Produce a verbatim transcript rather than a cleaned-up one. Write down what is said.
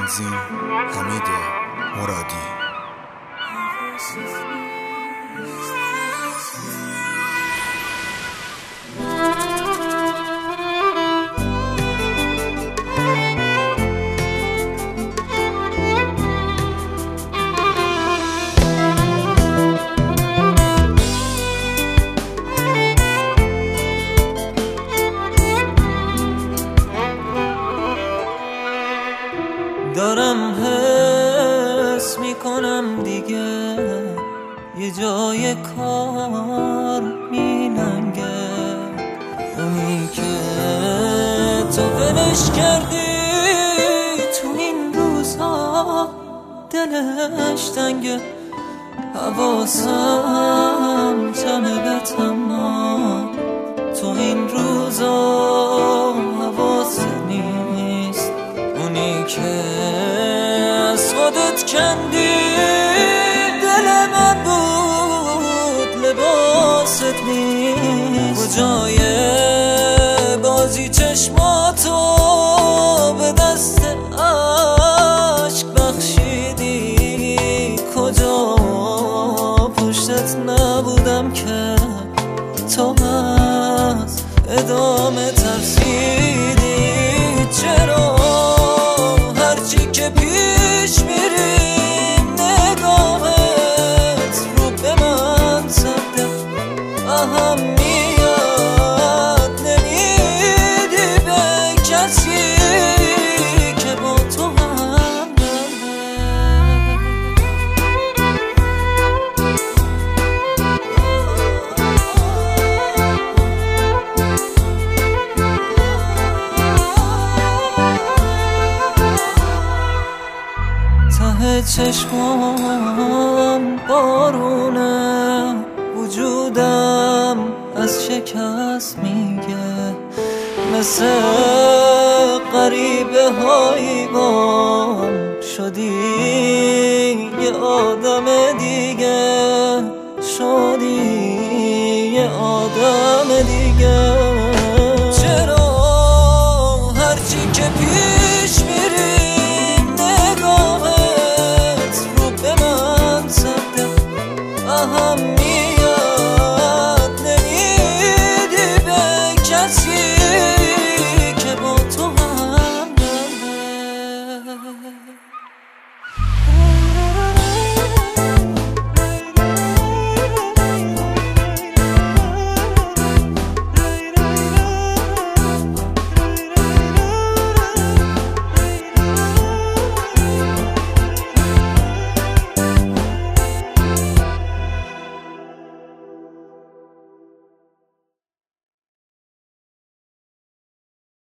تنظیم حمید مرادی. دارم حس میکنم دیگه یه جای کار میلنگه، اونی که تو ولش کردی تو این روزها دلش تنگه. حواسم جمع به تمام تو این روزها حواست نیست، اونی که از خودت کندی دل من بود لباست نیست. کجای بازی چشماتو به دست عشق بخشیدی، کجا پشتت نبودم که تو از ادامه ترسیدی. چرا هرچی که پیش میریم نگاهت رو به من سبده، اهمیت نمیدی به کسی که با تو هم ته چشمام بارونه، وجودم از شکست میگه، مثل غریبه هایی بام شدی یه آدم دیگه، شدی یه آدم دیگه.